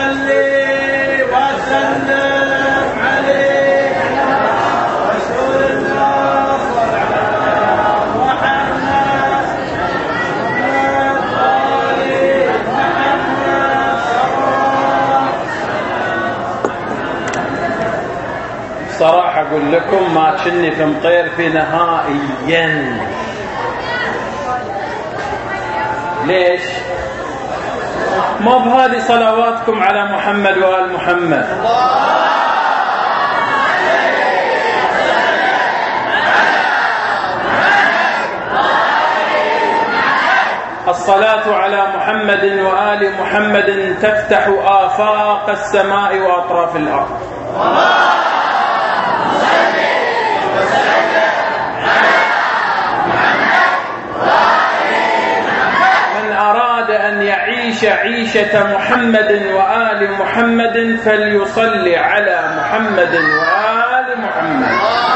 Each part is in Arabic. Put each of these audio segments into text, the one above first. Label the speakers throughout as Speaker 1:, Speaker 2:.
Speaker 1: صل وسلم عليه رسول الله محمد صراحة أقول لكم ما كني في مطير في نهائيا. ليش؟ ما بهذه صلواتكم على محمد وآل محمد. الصلاة على محمد وآل محمد تفتح آفاق السماء وأطراف الأرض. أن يعيش عيشة محمد وآل محمد فليصلي على محمد وآل محمد.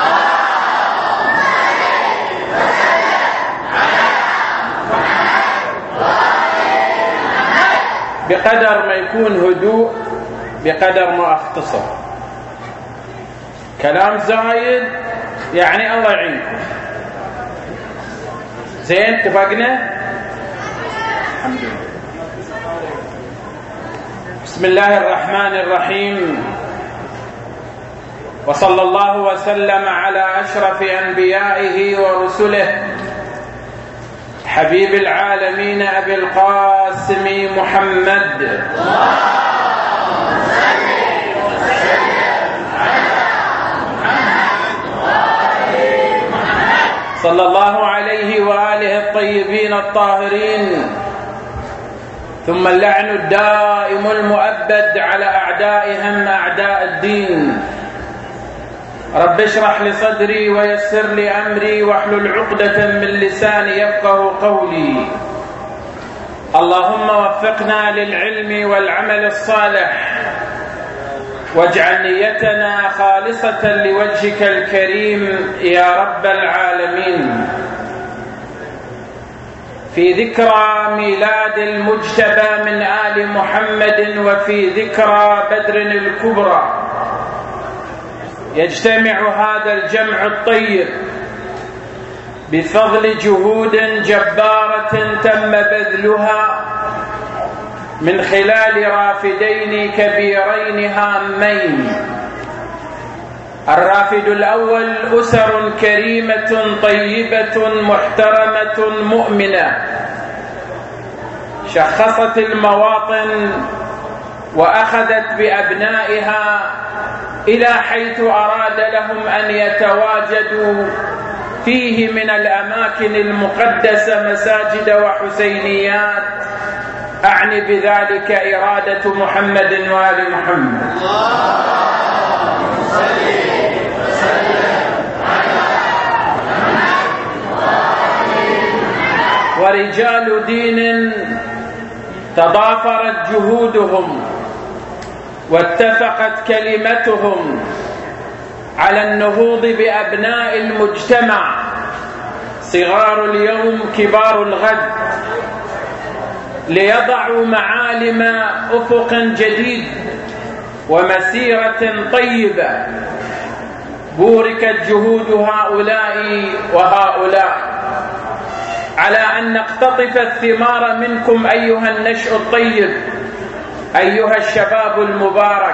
Speaker 1: بقدر ما يكون هدوء بقدر ما اختصر. كلام زايد يعني الله يعينكم. زين اتفقنا؟ الحمد لله. بسم الله الرحمن الرحيم، وصلى الله وسلم على أشرف أنبيائه ورسله حبيب العالمين أبي القاسم محمد صلى الله عليه وآله الطيبين الطاهرين، ثم اللعن الدائم المؤبد على أعدائهم أعداء الدين. رب اشرح لي صدري ويسر لي أمري واحلل عقدة من لساني يفقهوا قولي. اللهم وفقنا للعلم والعمل الصالح، واجعل نيتنا خالصة لوجهك الكريم يا رب العالمين. في ذكرى ميلاد المجتبى من آل محمد وفي ذكرى بدر الكبرى يجتمع هذا الجمع الطيب بفضل جهود جبارة تم بذلها من خلال رافدين كبيرين هامين. الرافد الأول أسر كريمة طيبة محترمة مؤمنة شخصت المواطن وأخذت بأبنائها إلى حيث أراد لهم أن يتواجدوا فيه من الأماكن المقدسة مساجد وحسينيات. أعني بذلك إرادة محمد وآل محمد. ورجال دين تضافرت جهودهم واتفقت كلمتهم على النهوض بأبناء المجتمع، صغار اليوم كبار الغد، ليضعوا معالم أفق جديد ومسيرة طيبة بوركت جهود هؤلاء وهؤلاء على أن نقتطف الثمار منكم أيها النشء الطيب، أيها الشباب المبارك.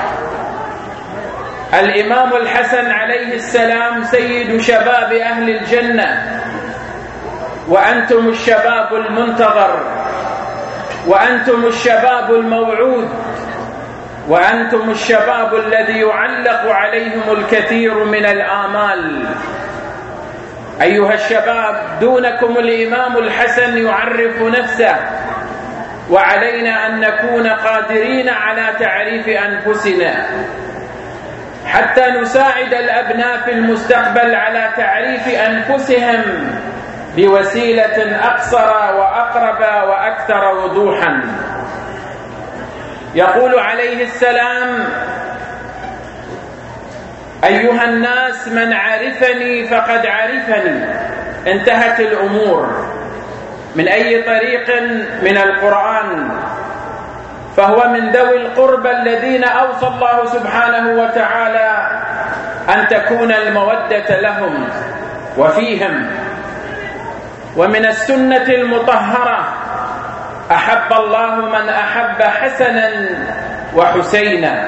Speaker 1: الإمام الحسن عليه السلام سيد شباب أهل الجنة، وأنتم الشباب المنتظر، وأنتم الشباب الموعود، وأنتم الشباب الذي يعلق عليهم الكثير من الآمال. أيها الشباب، دونكم الإمام الحسن يعرف نفسه، وعلينا أن نكون قادرين على تعريف أنفسنا حتى نساعد الأبناء في المستقبل على تعريف أنفسهم بوسيلة أقصر وأقرب وأكثر وضوحا. يقول عليه السلام: أيها الناس، من عرفني فقد عرفني. انتهت الأمور. من أي طريق من القرآن فهو من ذوي القربى الذين أوصى الله سبحانه وتعالى أن تكون المودة لهم وفيهم. ومن السنة المطهرة: أحب الله من أحب حسنا وحسينا.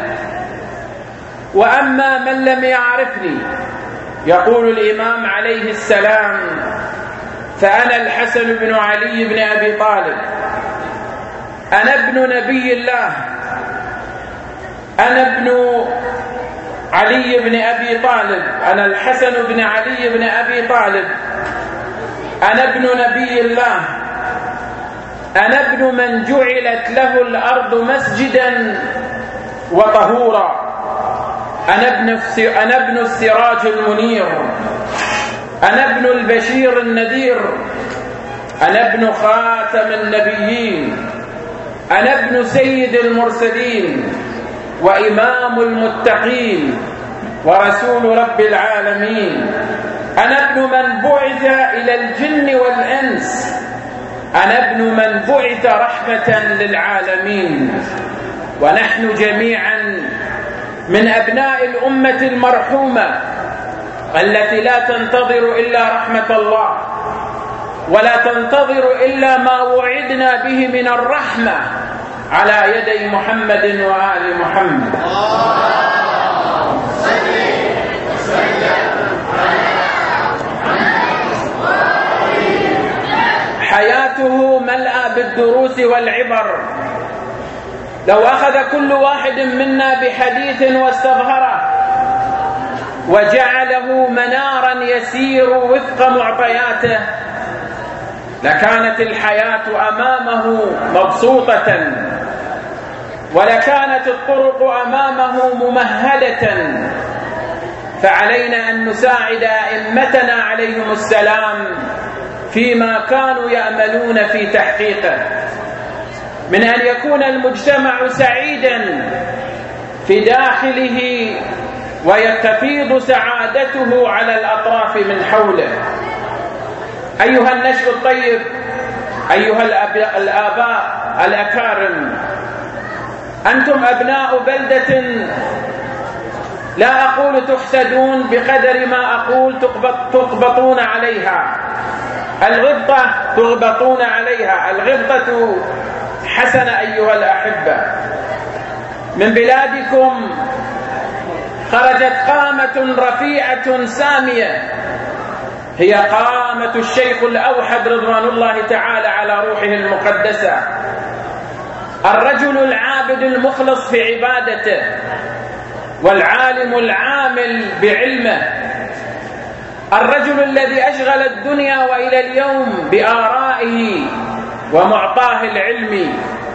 Speaker 1: وأما من لم يعرفني، يقول الإمام عليه السلام: فأنا الحسن بن علي بن أبي طالب، أنا ابن نبي الله، أنا ابن علي بن أبي طالب، أنا الحسن بن علي بن أبي طالب، أنا ابن نبي الله، أنا ابن من جعلت له الأرض مسجدا وطهورا، أنا ابن السراج المنير، أنا ابن البشير النذير، أنا ابن خاتم النبيين، أنا ابن سيد المرسلين وإمام المتقين ورسول رب العالمين، أنا ابن من بعث إلى الجن والإنس، أنا ابن من بعث رحمة للعالمين. ونحن جميعا من أبناء الأمة المرحومة التي لا تنتظر إلا رحمة الله، ولا تنتظر إلا ما وعدنا به من الرحمة على يدي محمد وآل محمد. حياته ملأى بالدروس والعبر. لو أخذ كل واحد منا بحديث واستظهره وجعله منارا يسير وفق معطياته، لكانت الحياة أمامه مبسوطة، ولكانت الطرق أمامه ممهدة. فعلينا أن نساعد أئمتنا عليهم السلام فيما كانوا يأملون في تحقيقه، من أن يكون المجتمع سعيدا في داخله ويستفيض سعادته على الأطراف من حوله. أيها النشء الطيب، أيها الآباء الأكارم، أنتم أبناء بلدة لا أقول تحسدون بقدر ما أقول تغبطون عليها. الغبطة تغبطون عليها، الغبطة حسنة. أيها الأحبة، من بلادكم خرجت قامة رفيعة سامية، هي قامة الشيخ الأوحد رضوان الله تعالى على روحه المقدسة، الرجل العابد المخلص في عبادته، والعالم العامل بعلمه، الرجل الذي أشغل الدنيا وإلى اليوم بآرائه ومعطاه العلم.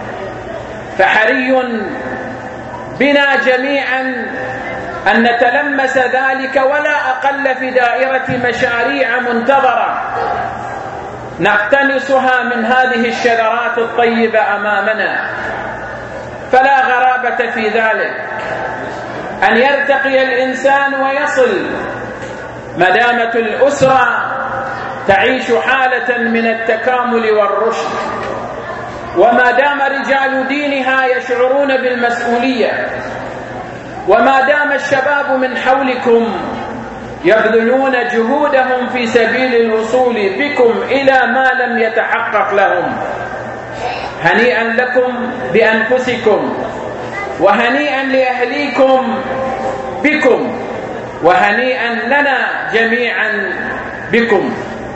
Speaker 1: فحري بنا جميعا أن نتلمس ذلك، ولا أقل في دائرة مشاريع منتظرة نقتنصها من هذه الشذرات الطيبة أمامنا. فلا غرابة في ذلك أن يرتقي الإنسان ويصل، ما دامت الأسرة تعيش حالة من التكامل والرشد، وما دام رجال دينها يشعرون بالمسؤولية، وما دام الشباب من حولكم يبذلون جهودهم في سبيل الوصول بكم إلى ما لم يتحقق لهم. هنيئا لكم بأنفسكم، وهنيئا لأهليكم بكم، وهنيئا لنا جميعا بكم.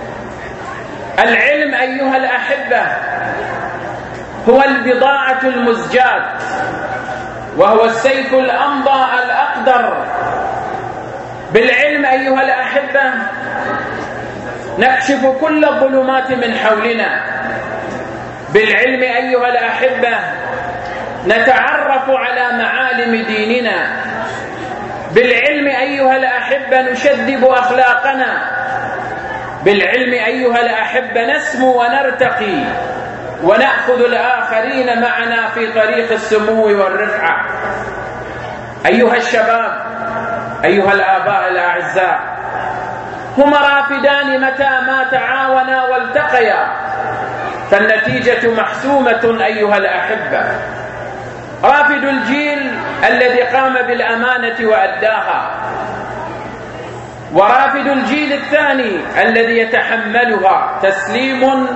Speaker 1: العلم أيها الأحبة هو البضاعة المزجاة، وهو السيف الأمضى الأقدر. بالعلم أيها الأحبة نكشف كل الظلمات من حولنا، بالعلم أيها الأحبة نتعرف على معالم ديننا، بالعلم أيها الأحبة نشذب أخلاقنا، بالعلم أيها الأحبة نسمو ونرتقي ونأخذ الآخرين معنا في طريق السمو والرفعة. أيها الشباب، أيها الآباء الأعزاء، هما رافدان متى ما تعاونا والتقيا فالنتيجة محسومة. أيها الأحبة، رافد الجيل الذي قام بالأمانة وأداها، ورافد الجيل الثاني الذي يتحملها تسليم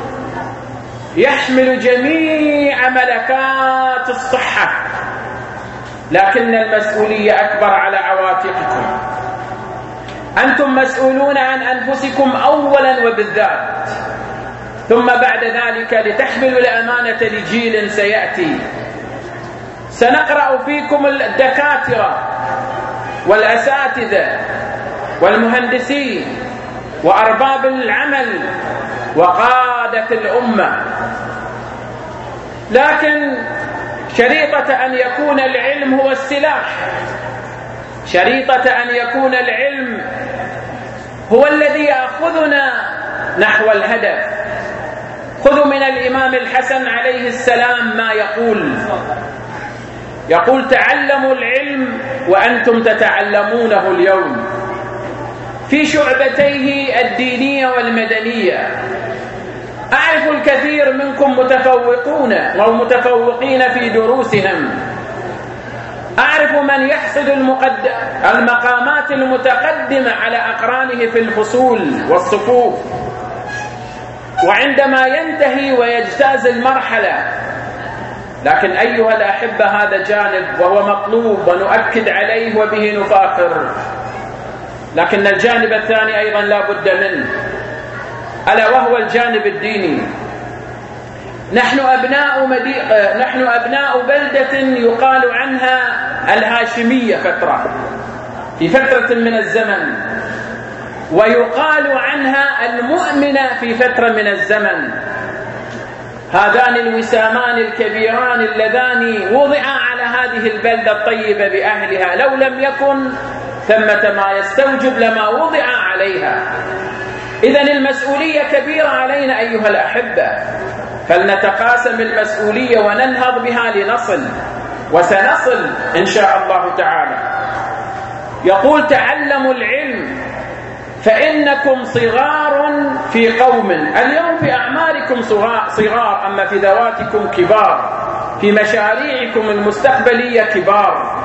Speaker 1: يحمل جميع ملكات الصحة، لكن المسؤولية أكبر على عواتقكم. أنتم مسؤولون عن أنفسكم أولا وبالذات، ثم بعد ذلك لتحملوا الأمانة لجيل سيأتي. سنقرأ فيكم الدكاترة والأساتذة والمهندسين وأرباب العمل وقادة الأمة، لكن شريطة أن يكون العلم هو السلاح، شريطة أن يكون العلم هو الذي يأخذنا نحو الهدف. خذوا من الإمام الحسن عليه السلام ما يقول تعلموا العلم وأنتم تتعلمونه اليوم في شعبتيه الدينية والمدنية. أعرف الكثير منكم متفوقون ومتفوقين في دروسهم، أعرف من يحصد المقامات المتقدمة على أقرانه في الفصول والصفوف، وعندما ينتهي ويجتاز المرحلة. لكن أيها الأحبة هذا جانب وهو مطلوب ونؤكد عليه وبه نفاخر، لكن الجانب الثاني أيضا لا بد منه، ألا وهو الجانب الديني. نحن أبناء بلدة يقال عنها الهاشمية في فترة من الزمن، ويقال عنها المؤمنة في فترة من الزمن. هذان الوسامان الكبيران اللذان وضعا على هذه البلدة الطيبة بأهلها، لو لم يكن ثمة ما يستوجب لما وضع عليها. إذن المسؤولية كبيرة علينا أيها الأحبة، فلنتقاسم المسؤولية وننهض بها لنصل، وسنصل إن شاء الله تعالى. يقول تعلموا العلم فإنكم صغار في قوم، اليوم في أعماركم صغار، أما في ذواتكم كبار، في مشاريعكم المستقبلية كبار،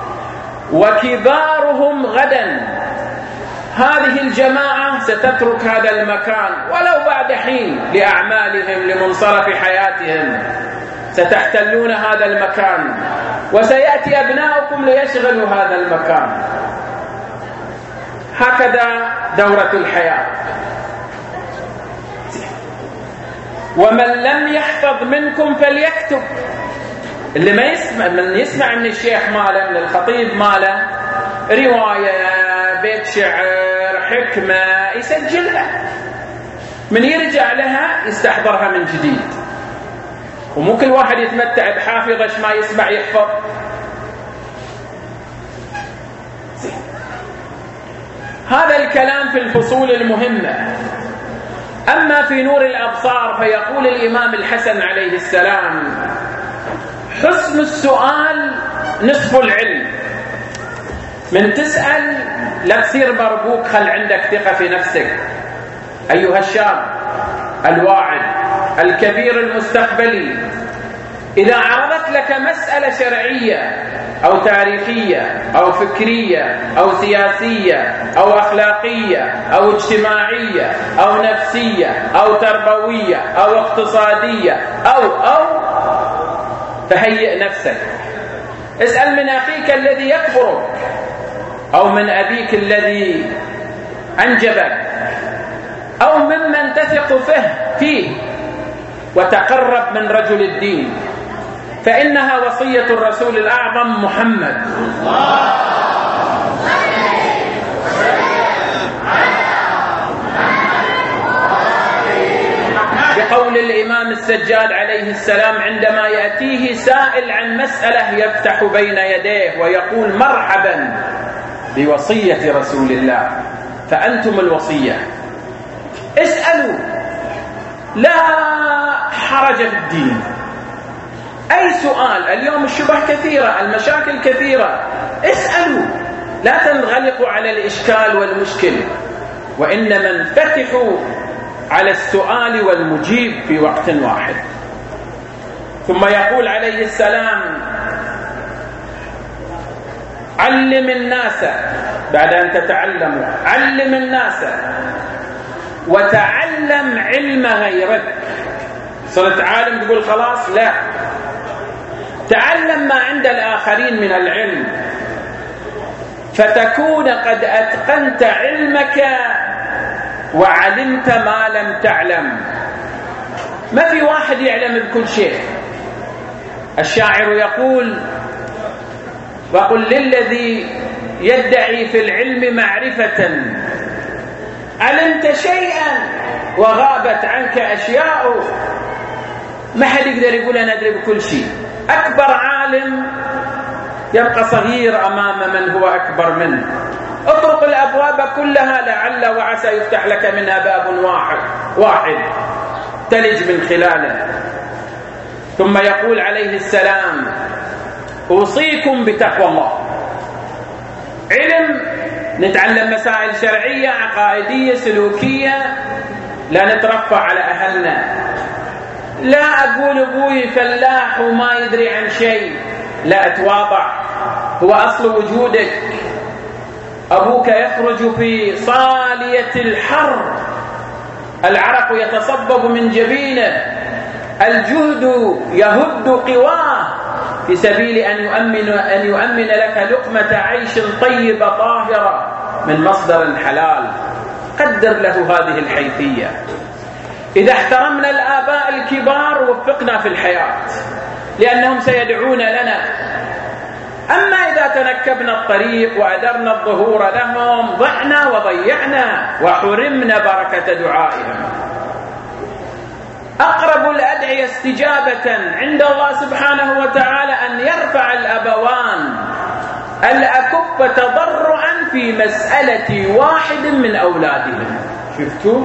Speaker 1: وكبارهم غدا. هذه الجماعة ستترك هذا المكان ولو بعد حين لأعمالهم لمنصرف حياتهم، ستحتلون هذا المكان وسيأتي أبناؤكم ليشغلوا هذا المكان. هكذا دورة الحياة. ومن لم يحفظ منكم فليكتب. اللي ما يسمع من يسمع من الشيخ ماله، من الخطيب ماله، رواية، بيت شعر، حكمة، يسجلها، من يرجع لها يستحضرها من جديد. ومو كل واحد يتمتع بحافظة ما يسمع يحفظ. هذا الكلام في الفصول المهمة. أما في نور الأبصار فيقول الإمام الحسن عليه السلام: حسن السؤال نصف العلم. من تسأل لا تصير مربوك، خل عندك ثقة في نفسك. أيها الشاب الواعد الكبير المستقبلي، إذا عرضت لك مسألة شرعية أو تاريخية أو فكرية أو سياسية أو أخلاقية أو اجتماعية أو نفسية أو تربوية أو اقتصادية أو فهيئ نفسك. اسأل من أخيك الذي يكبرك أو من أبيك الذي أنجبك أو ممن تثق فيه، وتقرب من رجل الدين، فإنها وصية الرسول الأعظم محمد. بقول الإمام السجاد عليه السلام عندما يأتيه سائل عن مسألة يفتح بين يديه ويقول: مرحبا بوصية رسول الله، فأنتم الوصية، اسألوا، لا حرج في الدين. أي سؤال، اليوم الشبه كثيرة، المشاكل كثيرة، اسألوا، لا تنغلقوا على الإشكال والمشكل، وإنما انفتحوا على السؤال والمجيب في وقت واحد. ثم يقول عليه السلام: علم الناس بعد أن تتعلموا، علم الناس وتعلم علم غيرك. صرت عالم تقول خلاص؟ لا، تعلم ما عند الآخرين من العلم فتكون قد أتقنت علمك وعلمت ما لم تعلم. ما في واحد يعلم بكل شيء. الشاعر يقول: وقل للذي يدعي في العلم معرفة علمت شيئا وغابت عنك أشياء. ما حد يقدر يقول أنا أدري بكل شيء. أكبر عالم يبقى صغير أمام من هو أكبر منه. اطرق الأبواب كلها لعل وعسى يفتح لك منها باب واحد تلج من خلاله. ثم يقول عليه السلام: أوصيكم بتقوى الله. علم نتعلم مسائل شرعية عقائدية سلوكية، لا نترفع على أهلنا، لا أقول أبوي فلاح وما يدري عن شيء، لا أتواضع، هو أصل وجودك. أبوك يخرج في صالية الحر، العرق يتصبب من جبينه، الجهد يهد قواه في سبيل أن يؤمن لك لقمة عيش طيبة طاهرة من مصدر حلال. قدر له هذه الحيثية. إذا احترمنا الآباء الكبار وفقنا في الحياة لأنهم سيدعون لنا. أما إذا تنكبنا الطريق وأدرنا الظهور لهم ضعنا وضيعنا وحرمنا بركة دعائهم. أقرب الأدعية استجابة عند الله سبحانه وتعالى أن يرفع الأبوان الأكف تضرعا في مسألة واحد من أولادهم. شفتوا؟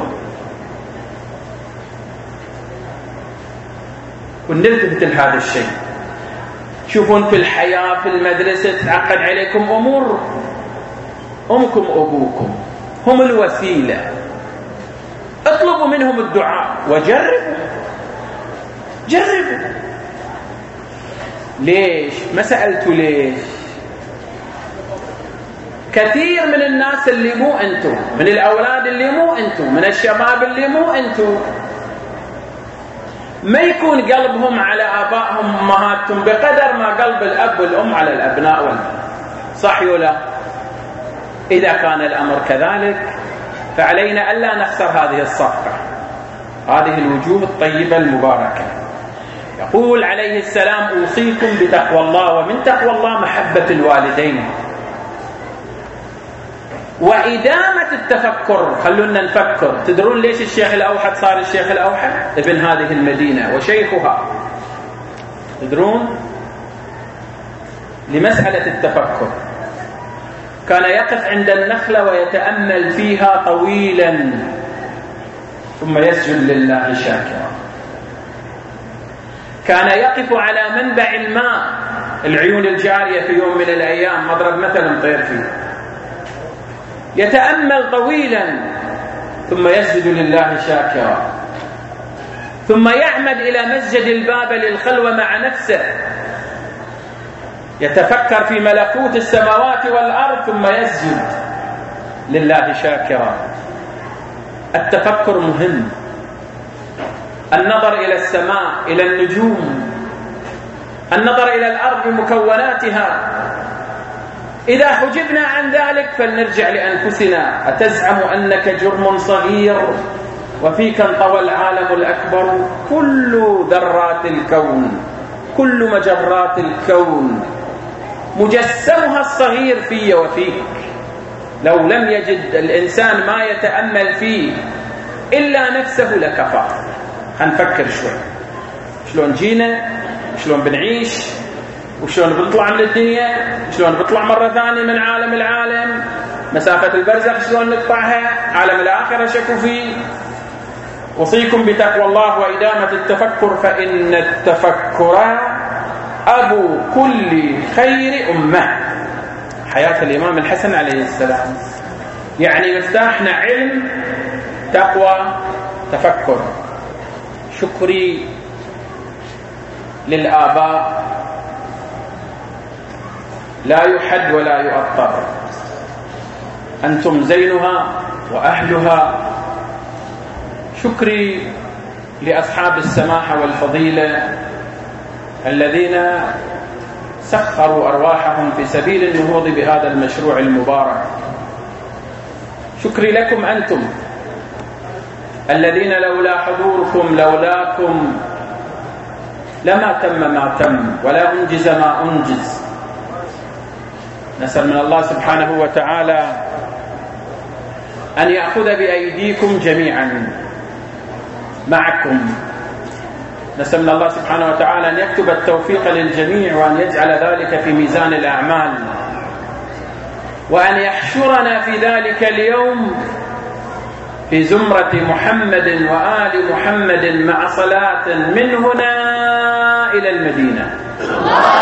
Speaker 1: ونلتفت لهذا الشيء. شوفون في الحياة في المدرسة تعقد عليكم أمور، أمكم أبوكم هم الوسيلة، اطلبوا منهم الدعاء وجربوا. جربوا. ليش؟ ما سألتوا ليش؟ كثير من الناس اللي مو أنتم، من الأولاد اللي مو أنتم، من الشباب اللي مو أنتم، ما يكون قلبهم على آبائهم وأمهاتهم بقدر ما قلب الأب والأم على الأبناء والبنات. صح ولا؟ إذا كان الأمر كذلك فعلينا ألا نخسر هذه الصفقة، هذه الوجوه الطيبة المباركة. يقول عليه السلام: أوصيكم بتقوى الله، ومن تقوى الله محبة الوالدين وإدامة التفكر. خلونا نفكر. تدرون ليش الشيخ الأوحد صار الشيخ الأوحد؟ ابن هذه المدينة وشيخها. تدرون؟ لمسألة التفكر. كان يقف عند النخلة ويتأمل فيها طويلا ثم يسجد لله شاكرا. كان يقف على منبع الماء، العيون الجارية، في يوم من الأيام، مضرب مثل طير فيه، يتأمل طويلا ثم يسجد لله شاكرا. ثم يعمد إلى مسجد الباب للخلوة مع نفسه، يتفكر في ملكوت السماوات والأرض ثم يسجد لله شاكرا. التفكر مهم. النظر إلى السماء، إلى النجوم، النظر إلى الأرض بمكوناتها. إذا حجبنا عن ذلك فلنرجع لأنفسنا. أتزعم أنك جرم صغير وفيك انطوى العالم الأكبر؟ كل ذرات الكون، كل مجرات الكون مجسمها الصغير في وفيك. لو لم يجد الإنسان ما يتأمل فيه إلا نفسه لكفى. هنفكر شوي، شلون جينا، شلون بنعيش، وشلون بنطلع من الدنيا، شلون بنطلع مرة ثانية من عالم العالم، مسافة البرزخ شلون نقطعها، عالم الآخرة شكو فيه. وصيكم بتقوى الله وإدامة التفكر، فإن التفكر أبو كل خير أمة. حياة الإمام الحسن عليه السلام. يعني مفتاحنا علم، تقوى، تفكر. شكري للآباء لا يحد ولا يؤطر. أنتم زينها وأهلها. شكري لأصحاب السماحة والفضيلة الذين سخروا أرواحهم في سبيل النهوض بهذا المشروع المبارك. شكري لكم أنتم الذين لولا حضوركم لولاكم لما تم ما تم ولا أنجز ما أنجز. نسأل من الله سبحانه وتعالى أن يأخذ بأيديكم جميعا معكم. نسأل من الله سبحانه وتعالى أن يكتب التوفيق للجميع وأن يجعل ذلك في ميزان الأعمال، وأن يحشرنا في ذلك اليوم في زمرة محمد وآل محمد مع صلاة من هنا إلى المدينة.